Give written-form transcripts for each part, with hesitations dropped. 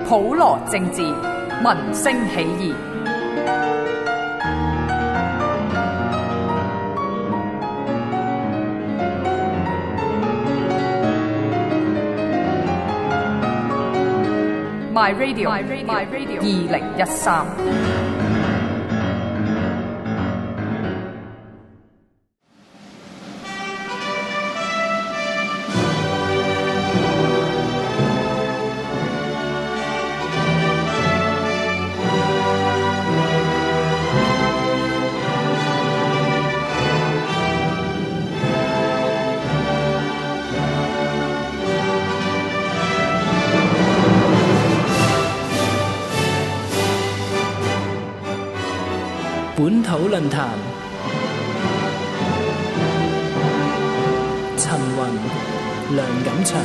普羅政治，民聲起義。My Radio 2013。 本土論壇，陳雲、梁錦祥。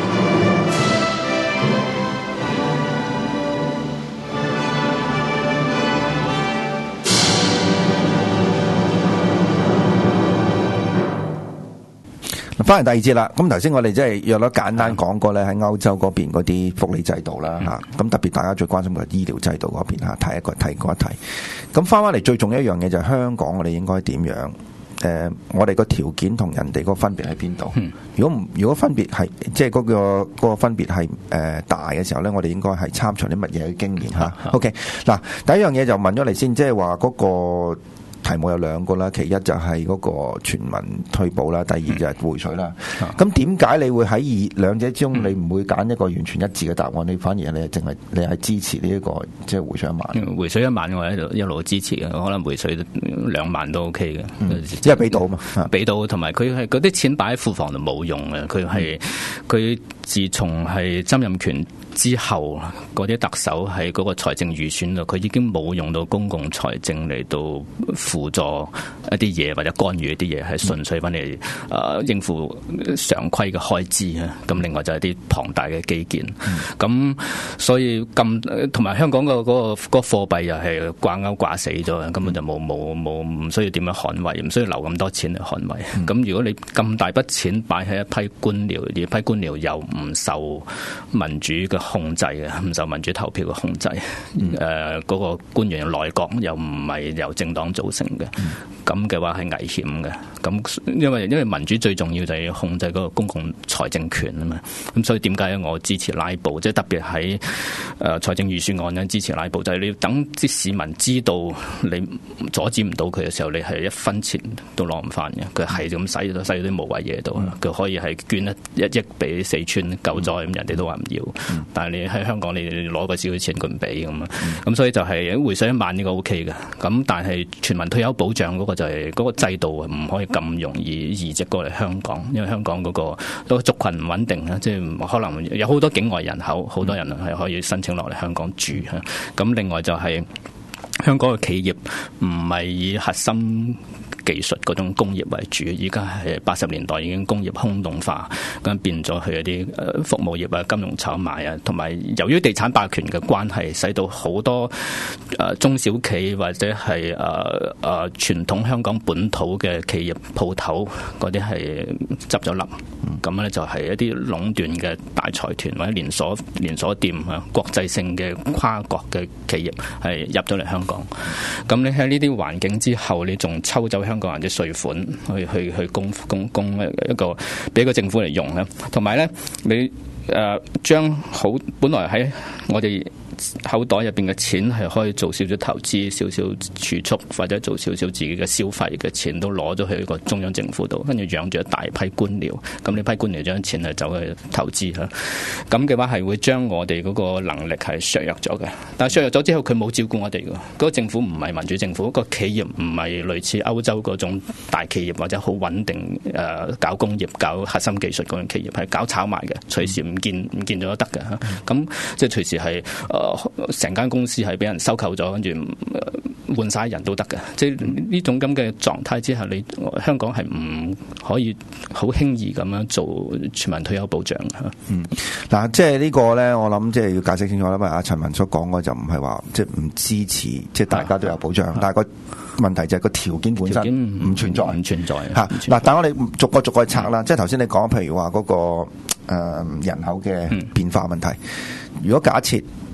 翻嚟第二節啦，咁頭先我哋即係約咗簡單講過咧，喺歐洲嗰邊嗰啲福利制度啦嚇，咁特別大家最關心嘅醫療制度嗰邊嚇，提過一提。咁翻返嚟最重要一樣嘢就係香港，我哋應該點樣？我哋個條件同人哋個分別喺邊度？如果分別係即係嗰個分別係大嘅時候咧，我哋應該係參詳啲乜嘢嘅經驗嚇？OK， 嗱，第一樣嘢就問咗嚟先，即係話嗰個題目有兩個啦，其一就係嗰個全民退保啦，第二就係回水啦。咁點解你會喺兩者之中，你唔會揀一個完全一致嘅答案？你反而你係支持呢一個即係回水1萬？ 回水1萬我喺度一路支持嘅，可能回水2萬都 OK 嘅， 只係俾到嘛， 俾到，同埋佢係嗰啲錢擺喺庫房就冇用嘅，佢自從係曾蔭權之後，嗰啲特首喺嗰個財政預算度，佢已經冇用到公共財政嚟到輔助一啲嘢或者干預一啲嘢，係純粹翻嚟應付常規嘅開支啊。咁另外就係啲龐大嘅基建。咁所以同埋香港個貨幣又係掛鈎掛死咗，根本就冇唔需要點樣捍衛，唔需要留咁多錢嚟捍衛。咁如果你咁大筆錢擺喺一批官僚，而一批官僚又唔受民主嘅控制嘅，唔受民主投票嘅控制，嗰個官員內閣又唔係由政黨組成嘅，咁嘅話係危險嘅。咁因為民主最重要就係要控制嗰個公共財政權啊嘛。咁所以點解我支持拉布？即係特別喺財政預算案咧支持拉布，就係你要等啲市民知道你阻止唔到佢嘅時候，你係一分錢都攞唔翻嘅。佢係咁使咗啲無謂嘢度，佢可以係捐1億俾四川救災，咁人哋都話唔要。但係你喺香港，你攞個少少錢佢唔俾咁啊。咁所以就係回水1萬呢個 OK 嘅。咁但係全民退休保障嗰個就係嗰個制度唔可以咁容易移植過嚟香港，因為香港嗰個族群唔穩定啊，即係可能有好多境外人口，好多人係可以申請落嚟香港住。咁另外就係香港嘅企業唔係以核心技術嗰種工業為主，而家係80年代已經工業空洞化，咁變咗去一啲服務業啊、金融炒賣啊，同埋由於地產霸權嘅關係，使到好多中小企或者係傳統香港本土嘅企業鋪頭嗰啲係執咗笠，咁咧就係一啲壟斷嘅大財團或者連鎖店啊，國際性嘅跨國嘅企業係入咗嚟香港。咁你喺呢啲環境之後，你仲抽走香港人嘅稅款去供一個俾個政府嚟用咧，同埋咧你將本來喺我哋口袋入邊嘅錢係可以做少少投資、少少儲蓄或者做少少自己嘅消費嘅錢都攞咗去一個中央政府度，跟住養住一大批官僚。咁呢批官僚將錢係走去投資嚇，咁嘅話係會將我哋嗰個能力係削弱咗嘅。但係削弱咗之後，佢冇照顧我哋嘅。嗰個政府唔係民主政府，個企業唔係類似歐洲嗰種大企業或者好穩定搞工業、搞核心技術嗰種企業，係搞炒賣嘅，隨時唔見咗都得嘅嚇。咁即係隨時係成間公司係俾人收購咗，跟住換晒人都得嘅。即係呢種咁嘅狀態之下，你香港係唔可以好輕易咁樣做全民退休保障嘅。 嗱，即係呢個咧，我諗即係要解釋清楚啦。因為阿陳文所講嘅就唔係話即係唔支持，即係大家都有保障，但係個問題就係個條件本身唔存在嚇。嗱，但我哋逐個去拆啦。即係頭先你講，譬如話嗰個人口嘅變化問題。如果假設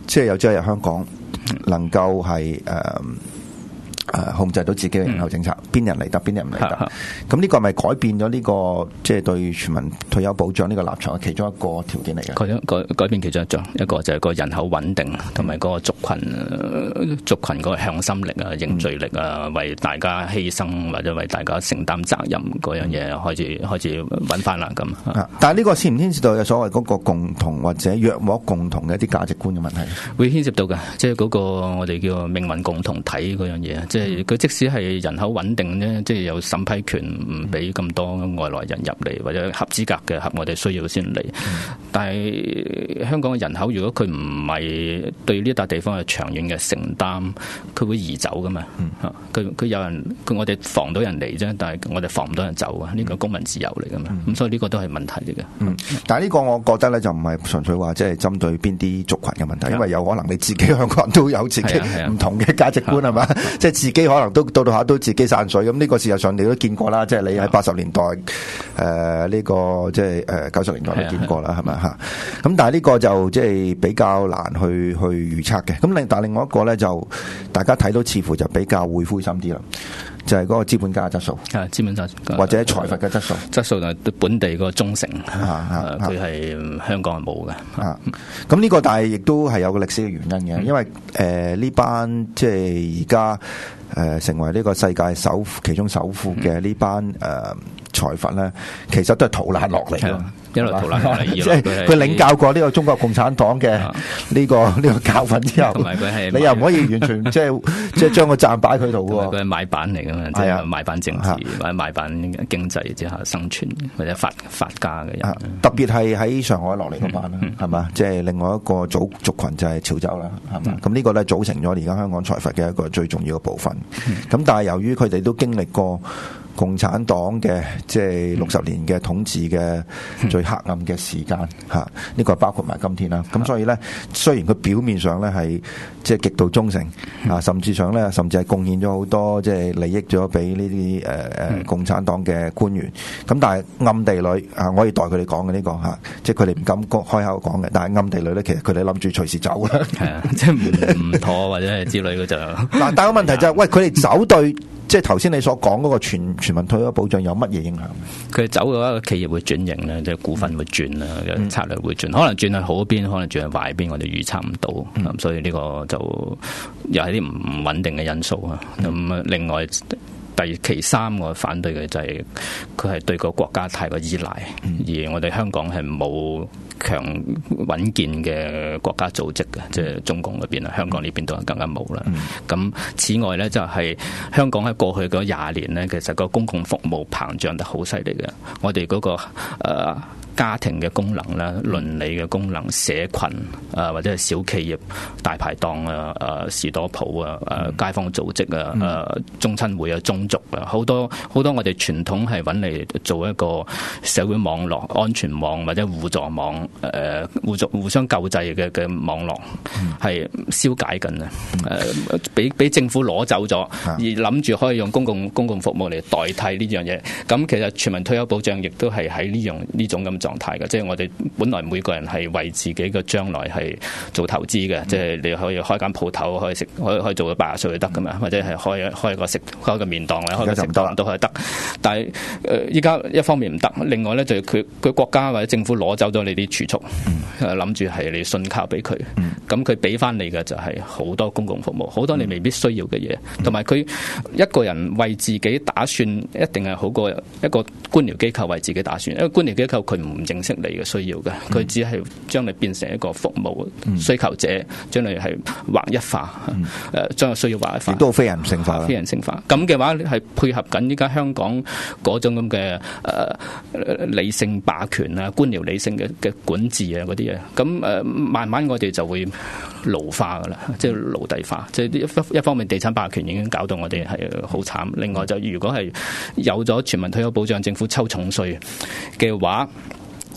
即係有朝一日香港能夠係控制到自己嘅人口政策，邊人嚟得，邊人唔嚟得。咁呢個係咪改變咗呢個即係對全民退休保障呢個立場嘅其中一個條件嚟嘅？ 改變其中一個就係個人口穩定，同埋嗰個族群嗰個向心力啊、凝聚力啊，為大家犧牲或者為大家承擔責任嗰樣嘢開始揾翻啦咁。 但係呢個牽唔牽涉到有所謂嗰個共同或者約莫共同嘅一啲價值觀嘅問題？ 會牽涉到嘅，即係嗰個我哋叫命運共同體嗰樣嘢，即係佢即使係人口穩定咧，即係有審批權，唔俾咁多外來人入嚟，或者合資格嘅合我哋需要先嚟。但係香港嘅人口，如果佢唔係對呢笪地方有長遠嘅承擔，佢會移走噶嘛。佢有人，我哋防到人嚟啫，但係我哋防唔到人走啊。呢個公民自由嚟噶嘛。咁所以呢個都係問題嚟嘅。 但係呢個我覺得咧就唔係純粹話即係針對邊啲族群嘅問題，因為有可能你自己香港人都有自己唔同嘅價值觀係嘛，即係自己可能都到下都自己散水。咁呢個事實上你都見過啦，即係你喺80年代呢個即係90年代都見過啦，係咪嚇？咁但係呢個就即係比較難去預測嘅。咁但係另外一個咧就大家睇到似乎就比較會灰心啲啦。就係嗰個資本家嘅質素，資本家或者財閥嘅質素， 就對本地個忠誠，佢係香港係冇嘅。 咁呢個但係亦都係有個歷史嘅原因嘅，因為呢班即係而家成為呢個世界其中首富嘅呢班財閥咧，其實都係逃難落嚟嘅。 一路逃難落嚟， 即係佢領教過呢個中國共產黨嘅呢個教訓之後，同埋佢係你又唔可以完全即係將個責擺佢度喎。佢係買辦嚟噶嘛，即係買辦政治或者買辦經濟之下生存或者發家嘅人。特別係喺上海落嚟嗰班啦，係嘛？即係另外一個族群就係潮州啦，係嘛？咁呢個咧組成咗而家香港財閥嘅一個最重要嘅部分。咁但係由於佢哋都經歷過共產黨嘅即係60年嘅統治嘅最黑暗嘅時間嚇，呢個包括埋今天啦。咁所以咧，雖然佢表面上咧係即係極度忠誠啊，甚至係貢獻咗好多即係利益咗俾呢啲共產黨嘅官員。咁但係暗地裏啊，我可以代佢哋講嘅呢個嚇，即係佢哋唔敢開口講嘅。但係暗地裏咧，其實佢哋諗住隨時走啦。係啊，即係唔妥或者係之類嘅就嗱。但係個問題就係，喂，佢哋走對。即係頭先你所講嗰個全民退休保障有乜嘢影響？佢走嘅話，企業會轉型咧，即係股份會轉啦，策略會轉，可能轉去好邊，可能轉去壞邊，我哋預測唔到。所以呢個就又係啲唔穩定嘅因素啊。咁另外其三我反對嘅就係佢係對個國家太過依賴，而我哋香港係冇強穩健嘅國家組織嘅，即係中共嗰邊啊，香港呢邊都更加冇啦。咁此外咧，就係香港喺過去嗰20年咧，其實個公共服務膨脹得好犀利嘅，我哋嗰個家庭嘅功能啦、倫理嘅功能、社群或者係小企業、大排檔啊、士多鋪啊、街坊組織啊、中親會啊、宗族啊，好多我哋傳統係揾嚟做一個社會網絡、安全網或者互助網、互相救濟嘅網絡係消解緊啊！俾政府攞走咗，而諗住可以用公共服務嚟代替呢樣嘢。咁其實全民退休保障亦都係喺呢種咁狀態嘅，即係我哋本來每個人係為自己嘅將來係做投資嘅，即係你可以開間鋪頭，可以做到80歲都得噶嘛，或者係開個麵檔或者開個食檔都可以得。但係依家一方面唔得，另外咧就係佢國家或者政府攞走咗你啲儲蓄，諗住係你信靠俾佢，咁佢俾翻你嘅就係好多公共服務，好多你未必需要嘅嘢，同埋佢一個人為自己打算一定係好過一個官僚機構為自己打算，因為官僚機構佢唔認識你嘅需要嘅，佢只係將你變成一個服務需求者，將你係劃一化，將個需要劃一化，亦都非人性化。非人性化咁嘅話，係配合緊依家香港嗰種咁嘅理性霸權啊、官僚理性嘅管治啊嗰啲嘢，咁慢慢我哋就會奴化噶啦，即係奴隸化，即係一方面地產霸權已經搞到我哋係好慘，另外就如果係有咗全民退休保障，政府抽重稅嘅話，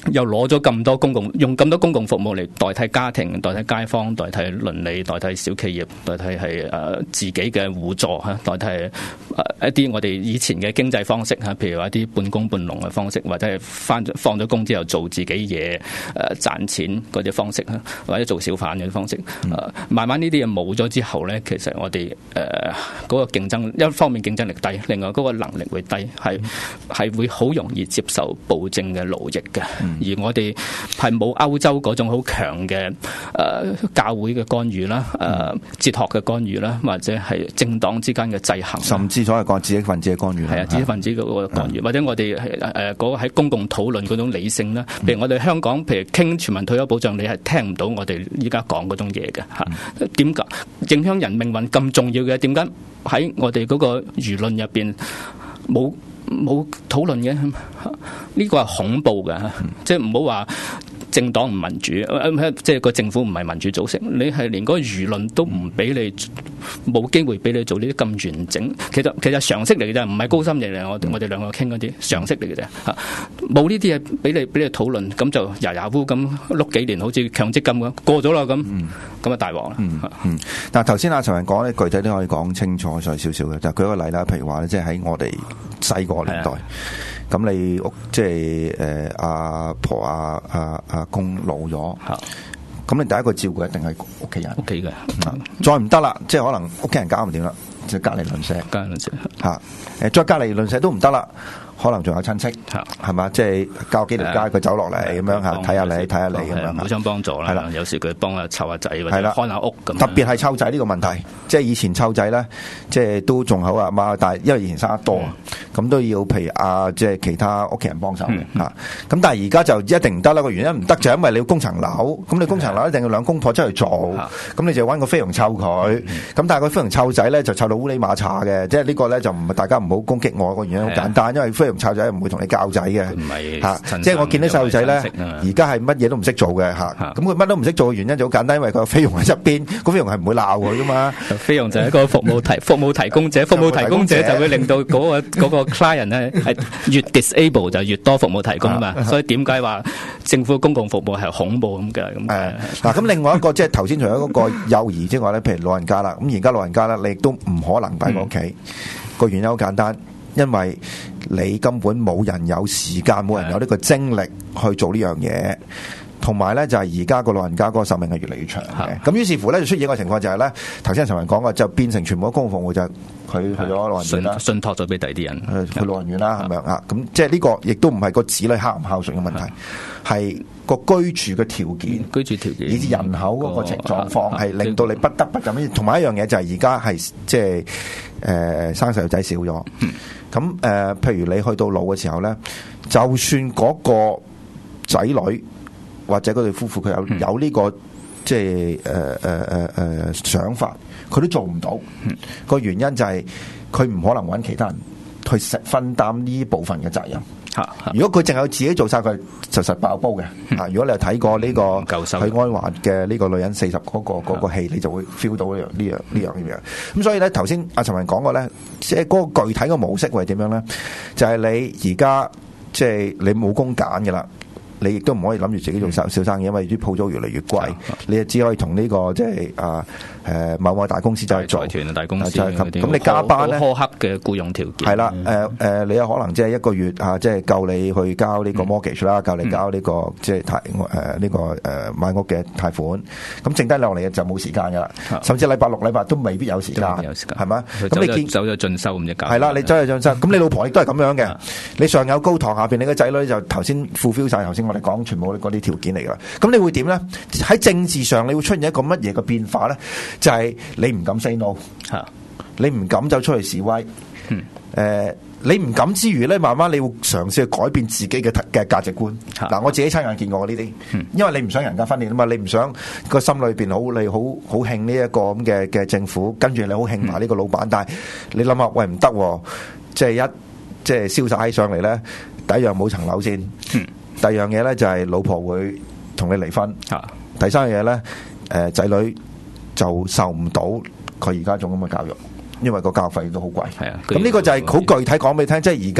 又攞咗咁多用咁多公共服務嚟代替家庭、代替街坊、代替鄰里、代替小企業、代替係自己嘅互助嚇，代替一啲我哋以前嘅經濟方式嚇，譬如話一啲半工半農嘅方式，或者係放咗工之後做自己嘢賺錢嗰啲方式嚇，或者做小販嗰啲方式。慢慢呢啲嘢冇咗之後咧，其實我哋嗰個競爭一方面競爭力低，另外嗰個能力會低，係會好容易接受暴政嘅奴役嘅。而我哋係冇歐洲嗰種好強嘅教會嘅干預啦，哲學嘅干預啦，或者係政黨之間嘅制衡， 甚至所謂講知識分子嘅干預。 係啊，知識分子嗰個干預，或者我哋嗰個喺公共討論嗰種理性啦。譬如我哋香港，譬如傾全民退休保障，你係聽唔到我哋依家講嗰種嘢嘅嚇。點解影響人命運咁重要嘅？點解喺我哋嗰個輿論入邊冇討論嘅？呢個係恐怖嘅，即係唔好話政黨唔民主，即係個政府唔係民主組成，你係連嗰個輿論都唔俾你，冇機會俾你做呢啲咁完整。其實常識嚟嘅啫，唔係高深嘢嚟。我哋兩個傾嗰啲常識嚟嘅啫嚇，冇呢啲嘢俾你討論，咁就牙牙烏咁碌幾年，好似強積金咁過咗啦咁啊大鑊啦。 嗱頭先阿陳雲講咧，具體都可以講清楚再少少嘅，就舉個例啦，譬如話咧，即係喺我哋細個年代。咁你屋即係阿婆阿公老咗，咁你第一個照顧一定係屋企人， 屋企嘅， 再唔得啦，即係可能屋企人搞唔掂啦，就隔離鄰舍，嚇，再隔離鄰舍都唔得啦。可能仲有親戚，係嘛？即係交幾條街，佢走落嚟咁樣嚇，睇下你咁樣， 互相幫助啦。係啦，有時佢幫下湊下仔或者看下屋咁。 特別係湊仔呢個問題，即係以前湊仔咧，即係都仲好啊嘛。但係因為以前生得多，咁都要譬如即係其他屋企人幫手嘅嚇。咁但係而家就一定唔得啦。個原因唔得就係因為你要供層樓，咁你供層樓一定要兩公婆出去做，咁你就揾個菲傭湊佢。咁但係個菲傭湊仔咧就湊到烏哩馬查嘅，即係呢個咧就唔係大家唔好攻擊我。個原因好簡單，因為菲傭湊仔唔會同你教仔嘅，嚇，即係我見啲細路仔咧，而家係乜嘢都唔識做嘅嚇，咁佢乜都唔識做嘅原因就好簡單，因為佢個菲傭喺側邊，個菲傭係唔會鬧佢噶嘛。 菲傭就係一個服務提供者，服務提供者就會令到嗰個 client 咧係越 disable 就越多服務提供啊嘛。所以點解話政府公共服務係恐怖咁嘅咁？ 嗱，咁另外一個即係頭先除咗嗰個幼兒之外咧，譬如老人家啦，咁而家老人家咧，你亦都唔可能擺喺屋企，個原因好簡單。因為你根本冇人有時間，冇人有呢個精力去做呢樣嘢，同埋咧就係而家個老人家嗰個壽命係越嚟越長嘅。咁於是乎咧就出現一個情況就係咧，頭先陳雲講嘅就變成全部公共服務就係佢去咗老人院啦， 信託咗俾第啲人去老人院啦，係咪啊？咁即係呢個亦都唔係個子女孝唔孝順嘅問題，係個居住嘅條件，以至人口嗰個狀況係令到你不得不咁。同埋一樣嘢就係而家係即係生細路仔少咗。咁譬如你去到老嘅時候咧，就算嗰個仔女或者嗰對夫婦佢有呢個即係想法，佢都做唔到。個原因就係佢唔可能揾其他人去分擔呢部分嘅責任。如果佢淨係自己做晒，佢就實爆煲嘅。如果你係睇過呢個許鞍華嘅呢個女人40嗰個戲，你就會 feel 到呢樣嘢。咁所以咧，頭先阿陳雲講過咧，即係嗰個具體嘅模式會係點樣咧？就係你而家即係你冇工揀嘅啦。你亦都唔可以諗住自己做小生意，因為啲鋪租越嚟越貴。你就只可以同呢個即係某大公司就去做。財團大公司咁你加班咧， 苛刻嘅僱用條件。 係啦，你有可能即係一個月即係夠你去交呢個 mortgage 啦，夠你交呢個即係呢個買屋嘅貸款。咁剩低落嚟就冇時間㗎啦，甚至禮拜六禮拜都未必有時間，係咪？咁你見走咗進修咁一搞。 係啦，你走咗進修，咁你老婆亦都係咁樣嘅。你上有高堂，下邊你個仔女就頭先 fulfill 晒頭先我哋講全部嗰啲條件嚟㗎啦，咁你會點咧？喺政治上你會出現一個乜嘢嘅變化咧？就係你唔敢 say no，你唔敢走出去示威，你唔敢之餘咧，慢慢你會嘗試去改變自己嘅價值觀。嗱，我自己親眼見過呢啲，因為你唔想人家分裂啊嘛，你唔想個心裏邊你好興呢一個咁嘅政府，跟住你好興埋呢個老闆，但係你諗下，喂唔得，即係即係燒晒起上嚟咧，第一樣冇層樓先。第二樣嘢咧就係老婆會同你離婚，第三樣嘢咧仔女就受唔到佢而家種咁嘅教育，因為個教育費都好貴。咁呢個就係好具體講俾你聽，即係而家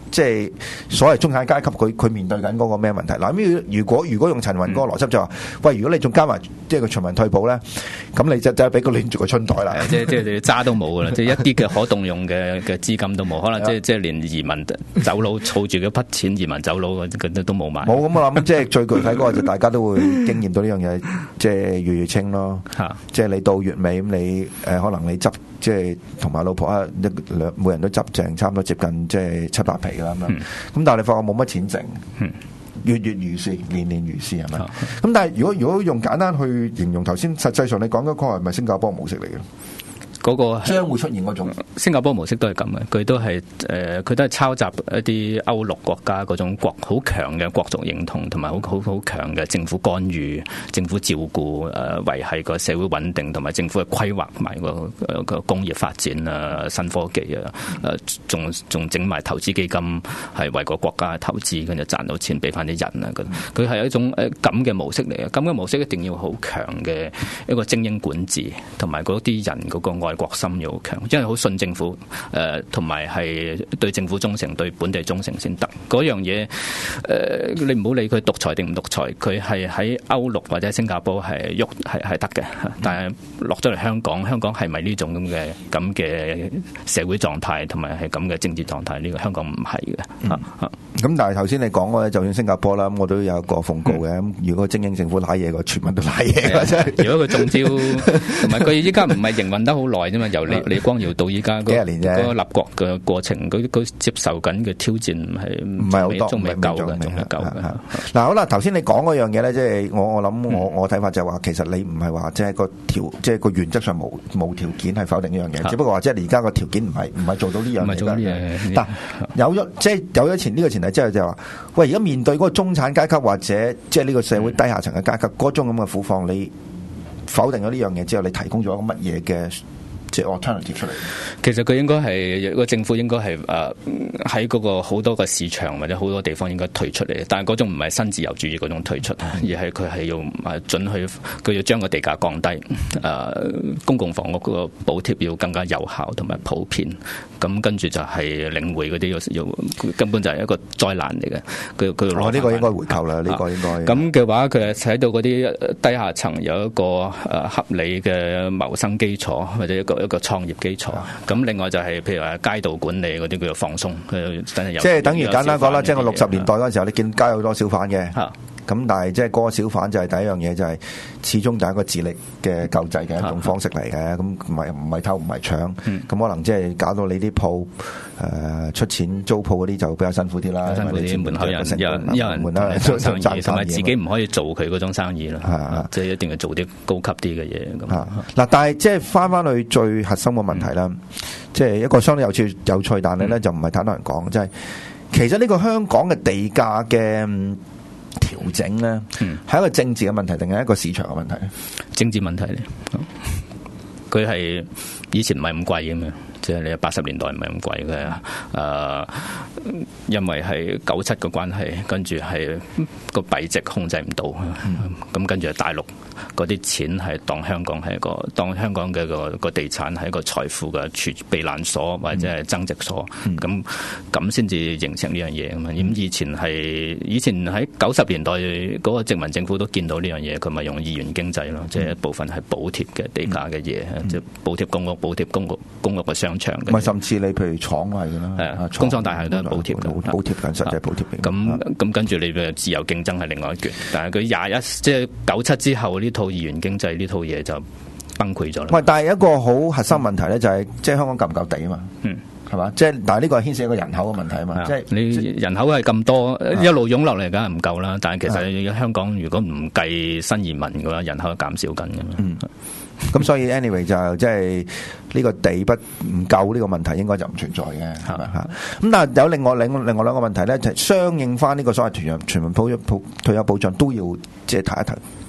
即係所謂中產階級佢面對緊嗰個咩問題？嗱，咁如果用陳雲嗰個邏輯就話，喂，如果你仲加埋即係個全民退保咧，咁你就俾佢拎住個春袋啦， 即係渣都冇噶啦，即係一啲嘅可動用嘅資金都冇，可能即係連移民走佬儲住嗰筆錢移民走佬嗰都冇埋。冇， 咁我諗即係最具體嗰個就大家都會經驗到呢樣嘢，即係月月清咯。即係你到月尾咁你可能你執即係同埋老婆啊每人都執剩差唔多接近即係7-8皮啦咁樣。咁但係你發覺冇乜錢剩。月月如是，年年如是係咪？咁但係如果用簡單去形容頭先，實際上你講嗰個係咪新加坡模式嚟嘅？ 嗰個將會出現嗰種新加坡模式都係咁嘅，佢都係抄襲一啲歐陸國家嗰種好強嘅國族認同，同埋好強嘅政府干預、政府照顧維繫個社會穩定，同埋政府嘅規劃埋個工業發展啊、新科技啊，仲整埋投資基金係為個國家投資，跟住賺到錢俾翻啲人啊。佢係一種咁嘅模式嚟嘅，咁嘅模式一定要好強嘅一個精英管治，同埋嗰啲人嗰個愛國心要好強，因為好信政府，同埋係對政府忠誠、對本地忠誠先得。嗰樣嘢，你唔好理佢獨裁定唔獨裁，佢係喺歐陸或者新加坡係喐係得嘅，但係落咗嚟香港係咪呢種咁嘅社會狀態，同埋係咁嘅政治狀態？呢個香港唔係嘅。 咁但係頭先你講嘅，就算新加坡啦，我都有一個奉告嘅。咁如果精英政府拉嘢，個全民都拉嘢。真係。如果佢中招，同埋佢依家唔係營運得好耐啫嘛，由李光耀到依家幾十年啫，嗰個立國嘅過程，佢接受緊嘅挑戰唔係好多，仲未夠嘅，仲未夠嘅。 嗱，好啦，頭先你講嗰樣嘢咧，即係我諗我睇法就係話，其實你唔係話即係即係個原則上冇條件係否定呢樣嘢，只不過話即係你而家個條件唔係做到呢樣嘢。但有咗即係有咗呢個前提之後就係話，喂，而家面對嗰個中產階級或者即係呢個社會低下層嘅階級嗰種咁嘅苦況，你否定咗呢樣嘢之後，你提供咗一個乜嘢嘅即係 alternative 出嚟？其實佢應該係個政府應該係喺嗰個好多個市場或者好多地方應該退出嚟，但係嗰種唔係新自由主義嗰種退出，而係佢係要准許佢要將個地價降低，公共房屋嗰個補貼要更加有效同埋普遍。咁跟住就係領匯嗰啲要根本就係一個災難嚟嘅。佢呢個應該回購啦，呢個應該咁嘅話，佢係使到嗰啲低下層有一個合理嘅謀生基礎或者一個創業基礎。咁另外就係譬如話街道管理嗰啲叫做放鬆，即係等於簡單講啦，即係我60年代嗰陣時候，你見街有好多小販嘅。咁但係即係嗰個小販就係第一樣嘢，就係始終就係一個自力嘅救濟嘅一種方式嚟嘅。咁唔係偷唔係搶，咁可能即係搞到你啲鋪出錢租鋪嗰啲就比較辛苦啲啦。辛苦啲，門口有人門口做生意，同埋自己唔可以做佢嗰種生意啦。即係一定要做啲高級啲嘅嘢咁。嗱，但係即係翻去最核心嘅問題啦，即係一個相當有趣，但係咧就唔係太多人講，即係其實呢個香港嘅地價嘅調整咧，係一個政治嘅問題定係一個市場嘅問題咧？政治問題咧，佢係以前唔係咁貴嘅嘛，即係你80年代唔係咁貴嘅，因為係97嘅關係，跟住係個幣值控制唔到，咁跟住係大陸嗰啲錢係當香港嘅個地產係一個財富嘅避難所或者係增值所，咁先至形成呢樣嘢啊嘛。咁以前喺90年代嗰個殖民政府都見到呢樣嘢，佢咪用二元經濟咯，即係一部分係補貼嘅地價嘅嘢，即係補貼公屋、補貼公屋嘅商場。唔係，甚至你譬如廠係㗎啦，工廠大廈都係補貼緊，實際補貼。咁跟住你嘅自由競爭係另外一橛，但係佢即係97之後呢套二元經濟呢套嘢就崩潰咗啦。喂，但係一個好核心問題咧，就係即係香港夠唔夠地啊嘛？係嘛？即係但係呢個係牽涉一個人口嘅問題啊嘛。即係你人口係咁多，一路湧落嚟，梗係唔夠啦。但係其實香港如果唔計新移民嘅話，人口係減少緊嘅嘛。咁所以 anyway 就即係呢個地不唔夠呢個問題應該就唔存在嘅，係咪嚇？咁但係有另外兩個問題咧，就係相應翻呢個所謂全民退休保障都要即係睇一睇。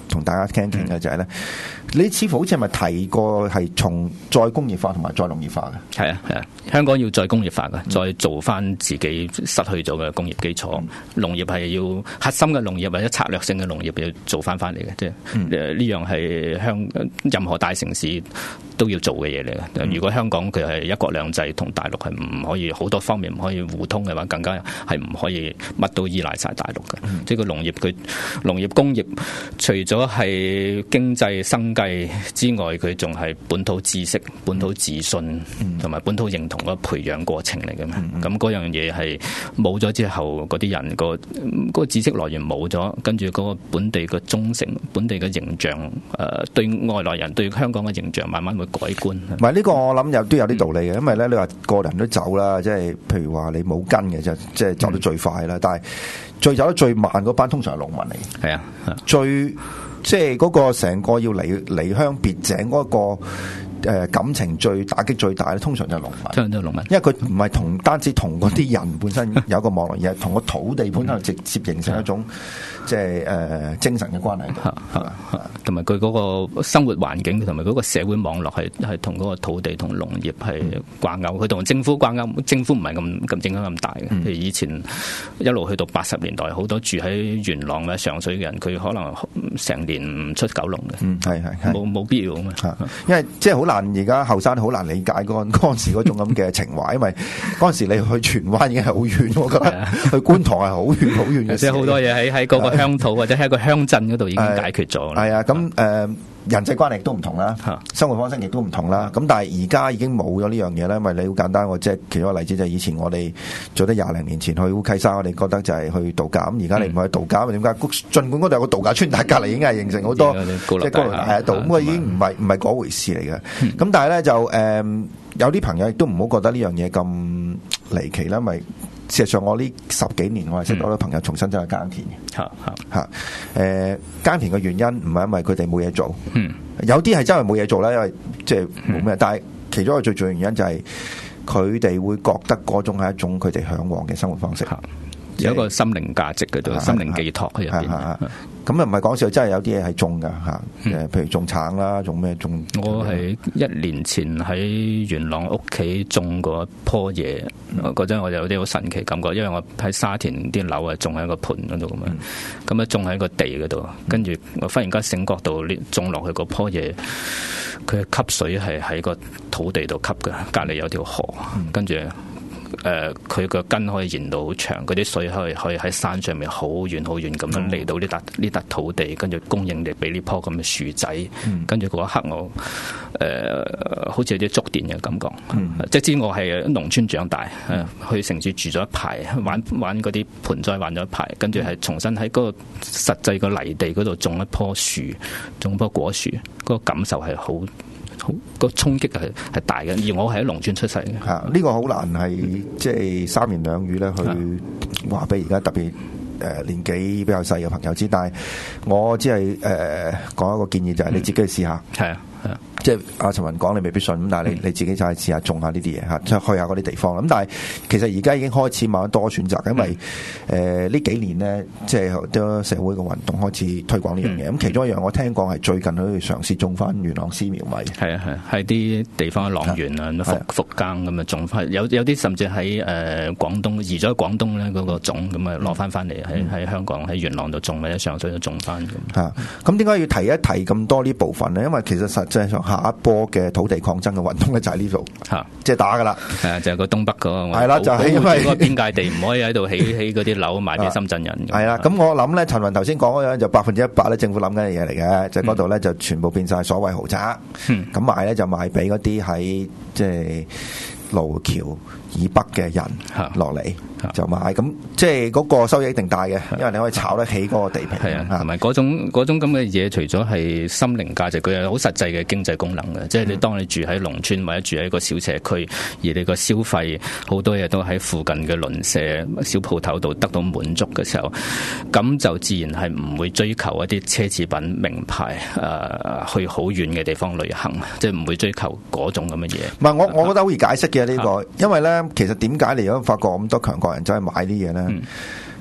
同大家傾傾嘅就係咧，你似乎好似係咪提過係從再工業化同埋再農業化嘅？ 係啊係啊，香港要再工業化嘅，再做翻自己失去咗嘅工業基礎。農業係要核心嘅農業或者策略性嘅農業要做翻嚟嘅，即係呢樣係任何大城市都要做嘅嘢嚟嘅。如果香港佢係一國兩制同大陸係唔可以好多方面唔可以互通嘅話，更加係唔可以乜都依賴晒大陸嘅。即係個農業佢農業工業除咗係經濟生計之外，佢仲係本土知識、本土自信同埋本土認同嘅培養過程嚟嘅嘛。咁嗰樣嘢係冇咗之後，嗰啲人嗰個知識來源冇咗，跟住嗰個本地嘅忠誠、本地嘅形象，對外來人對香港嘅形象慢慢會改觀。 唔係呢個我諗都有啲道理嘅，因為咧你話個人都走啦，即係譬如話你冇根嘅就即係走得最快啦，但係最走得最慢嗰班通常係農民嚟。 係啊， 最即係嗰個成個要離鄉別井嗰個。感情最打擊最大咧，通常就係農民，因為佢唔係單止同嗰啲人本身有一個網絡，而係同個土地本身直接形成一種即係精神嘅關係。 同埋佢嗰個生活環境同埋嗰個社會網絡係同嗰個土地同農業係掛鈎，佢同政府掛鈎，政府唔係咁影響咁大嘅。譬如以前一路去到80年代，好多住喺元朗或者上水嘅人，佢可能成年唔出九龍嘅，係冇必要啊嘛， 因為即係好。而家後生好難理解嗰陣時嗰種咁嘅情懷，因為嗰陣時你去荃灣已經係好遠，我覺得去觀塘係好遠好遠嘅事。 即係好多嘢喺嗰個鄉土或者喺個鄉鎮嗰度已經解決咗啦。 係啊，咁人際關係亦都唔同啦，生活方式亦都唔同啦。咁但係而家已經冇咗呢樣嘢啦，因為你好簡單，我即係其中一個例子就係以前我哋做得20零年前去烏溪沙，我哋覺得就係去度假。咁而家你唔去度假，點解？盡管嗰度有個度假村，但係隔離已經係形成好多即係高樓大廈喺度，咁啊已經唔係嗰回事嚟嘅。咁但係咧就有啲朋友亦都唔好覺得呢樣嘢咁離奇啦，因為事實上我呢10幾年我係識到好多朋友重新走去耕田嘅。耕田嘅原因唔係因為佢哋冇嘢做，有啲係真係冇嘢做啦，因為即係冇咩。但係其中一個最重要原因就係佢哋會覺得嗰種係一種佢哋嚮往嘅生活方式， 有一個心靈價值嘅度，心靈寄託喺入邊。 咁又唔係講笑，真係有啲嘢係種噶嚇，譬如種橙啦，種咩種？ 我係1年前喺元朗屋企種過一棵嘢，嗰陣我有啲好神奇感覺，因為我喺沙田啲樓啊種喺個盆嗰度咁樣，咁啊種喺個地嗰度，跟住我忽然間醒覺到種落去嗰棵嘢，佢吸水係喺個土地度吸嘅，隔離有條河，跟住。佢個根可以延到好長，嗰啲水可以喺山上面好遠好遠咁樣嚟到呢笪土地，跟住供應力俾呢棵咁嘅樹仔，跟住嗰一刻我好似有啲觸電嘅感覺。即知我係農村長大，去城市住咗一排，玩嗰啲盆栽玩咗一排，跟住係重新喺嗰個實際個泥地嗰度種一棵樹，種一棵果樹，嗰個感受係好。個衝擊係大嘅，而我係喺農村出世嘅。 呢個好難係即係三言兩語咧去話俾而家特別年紀比較細嘅朋友知，但係我只係講一個建議，就係你自己去試下。係啊。即係阿陳文講，你未必信咁，但係你自己就係試下種下呢啲嘢嚇，即係去下嗰啲地方。咁但係其實而家已經開始慢慢多選擇，因為呢幾年呢，即係好多社會嘅運動開始推廣呢樣嘢。咁其中一樣我聽講係最近佢嘗試種翻元朗絲苗米。係啊係啲地方嘅塱原啊，復耕咁啊種翻，有啲甚至喺廣東移咗去廣東咧嗰個種咁啊攞翻嚟喺香港喺元朗度種或者上水度種翻咁。嚇咁點解要提一提咁多呢部分呢？因為其實實際上下一波嘅土地抗爭嘅運動咧就喺呢度，即係打噶啦，就係個東北嗰個，係啦，就係因為嗰個邊界地唔可以喺度起嗰啲樓賣俾深圳人。係啦，咁我諗咧，陳雲頭先講嗰樣就100%咧，政府諗緊嘅嘢嚟嘅，就嗰度咧就全部變晒所謂豪宅，咁賣咧就賣俾嗰啲喺即係路橋以北嘅人落嚟就買，咁即係嗰個收益一定大嘅，因為你可以炒得起嗰個地皮。係啊，同埋嗰種咁嘅嘢，除咗係心靈價值，佢有好實際嘅經濟功能嘅。即係你當你住喺農村或者住喺一個小社區，而你個消費好多嘢都喺附近嘅鄰舍小鋪頭度得到滿足嘅時候，咁就自然係唔會追求一啲奢侈品名牌去好遠嘅地方旅行，即係唔會追求嗰種咁嘅嘢。唔係我覺得好易解釋嘅呢個，因為咧其實點解你而家發覺咁多強國人走去買啲嘢咧？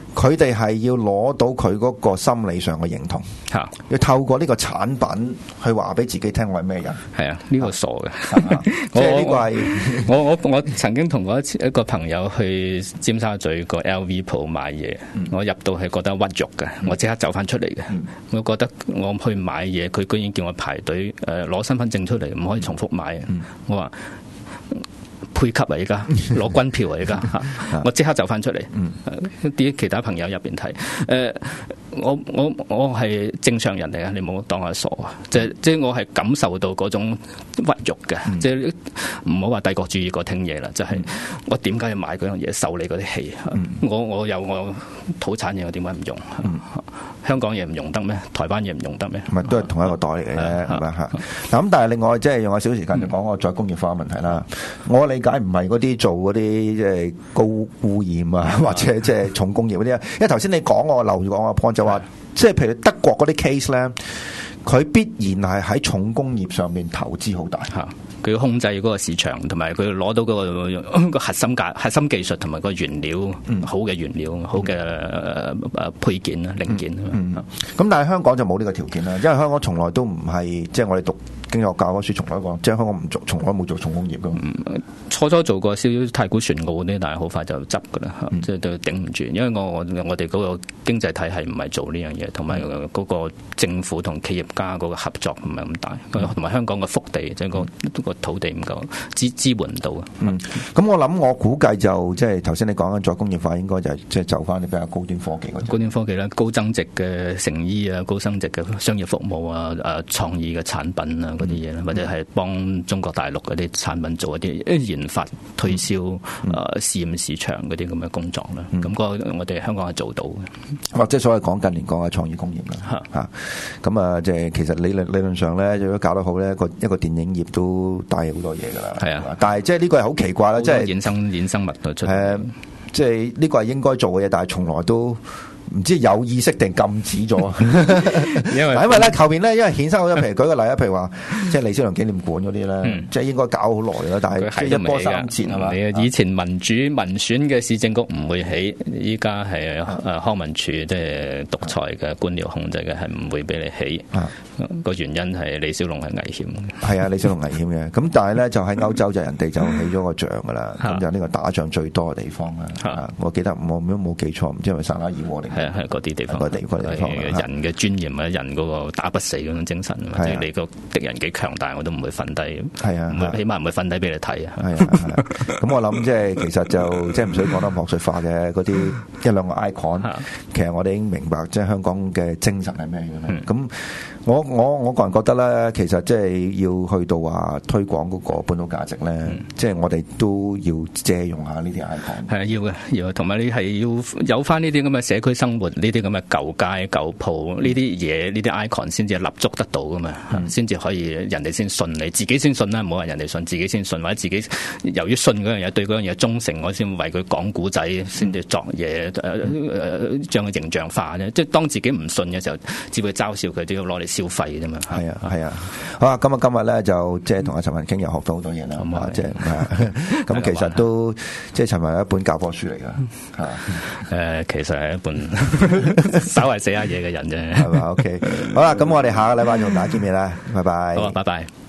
佢哋係要攞到佢嗰個心理上嘅認同，要透過呢個產品去話俾自己聽我係咩人。 係啊，呢個傻嘅。 即係呢個係我曾經同過一個朋友去尖沙咀個 LV 鋪買嘢，我入到係覺得屈辱嘅，我即刻走翻出嚟嘅。我覺得我去買嘢，佢居然叫我排隊攞身份證出嚟，唔可以重複買。我話配給啊！而家攞軍票啊！而家我即刻走翻出嚟。啲其他朋友入邊睇，我係正常人嚟啊！你唔好當我傻啊！即係我係感受到嗰種屈辱嘅，即係唔好話帝國主義嗰聽嘢啦，就係我點解要買嗰樣嘢受你嗰啲氣？我有我土產嘢，我點解唔用？香港嘢唔用得咩？台灣嘢唔用得咩？ 唔係都係同一個袋嚟嘅啫，係咪嚇？嗱咁，但係另外即係用我少時間就講個再工業化嘅問題啦。我理解唔係嗰啲做嗰啲即係高污染啊，或者即係重工業嗰啲啊。因為頭先你講我留住講個 point 就話，即係譬如德國嗰啲 case 咧，佢必然係喺重工業上面投資好大嚇。 佢要控制嗰個市場，同埋佢攞到嗰個核心技術同埋個原料，好嘅原料，好嘅配件啦、零件。 咁但係香港就冇呢個條件啦，因為香港從來都唔係即係我哋讀經濟學教科書從來講，即係香港唔做，從來冇做重工業噶。 初做過少少太古船澳啲，但係好快就執噶啦，即係都頂唔住。因為我哋嗰個經濟體系唔係做呢樣嘢，同埋嗰個政府同企業家嗰個合作唔係咁大，同埋香港嘅腹地即係個土地唔夠支援唔到啊。 咁我估計就即係頭先你講緊再工業化，應該就係即係就翻啲比較高端科技嗰啲。 高端科技啦，高增值嘅成衣啊，高增值嘅商業服務啊，創意嘅產品啊嗰啲嘢啦，或者係幫中國大陸嗰啲產品做一啲研發、推銷、試驗市場嗰啲咁嘅工作啦。咁我哋香港係做到嘅， 或者所謂講近年講嘅創意工業啦。嚇咁啊，即係其實理論上咧，如果搞得好咧，一個電影業都帶好多嘢㗎啦。係啊，但係即係呢個係好奇怪啦，即係衍生物出嚟。即係呢個係應該做嘅嘢，但係從來都唔知有意識定禁止咗。因為咧後邊咧，因為衍生好多，譬如舉個例啊，譬如話即係李小龍紀念館嗰啲咧，即係應該搞好耐啦，但係一波三折係嘛？ 以前民選嘅市政局唔會起，依家係康文署即係獨裁嘅官僚控制嘅，係唔會俾你起。個原因係李小龍係危險嘅。係啊，李小龍危險嘅。咁但係咧就喺歐洲就人哋就起咗個像㗎啦，咁就呢個打仗最多嘅地方啦。我記得我冇記錯，唔知係咪薩拉熱窩定？係嗰啲地方，人嘅尊嚴啊，人嗰個打不死嗰種精神，或者你個敵人幾強大，我都唔會瞓低。係啊，起碼唔會瞓低俾你睇啊。係啊，咁我諗即係其實就即係唔使講得學術化嘅嗰啲一兩個 icon，其實我哋已經明白即係香港嘅精神係咩嘅啦。咁我個人覺得咧，其實即係要去到話推廣嗰個本土價值咧，即係我哋都要借用下呢啲 icon。係啊，要嘅，要，同埋你係要有翻呢啲咁嘅社區生活，呢啲咁嘅舊街舊鋪呢啲嘢，呢啲 icon 先至立足得到噶嘛，先至可以人哋先信你，自己先信啦，唔好話人哋信，自己先信，或者自己由於信嗰樣嘢，對嗰樣嘢忠誠，我先為佢講古仔，先至作嘢，將佢形象化啫。即係當自己唔信嘅時候，只會嘲笑佢，都要攞嚟消費啫嘛。係啊，係啊。好啊，今日咧就即係同阿陳文傾，又學到好多嘢啦。咁啊，即係咁，其實都即係陳文係一本教科書嚟噶。其實係一本稍為寫下嘢嘅人啫。係嘛？OK。好啦，咁我哋下個禮拜同大家見面啦。拜拜。好啊，拜拜。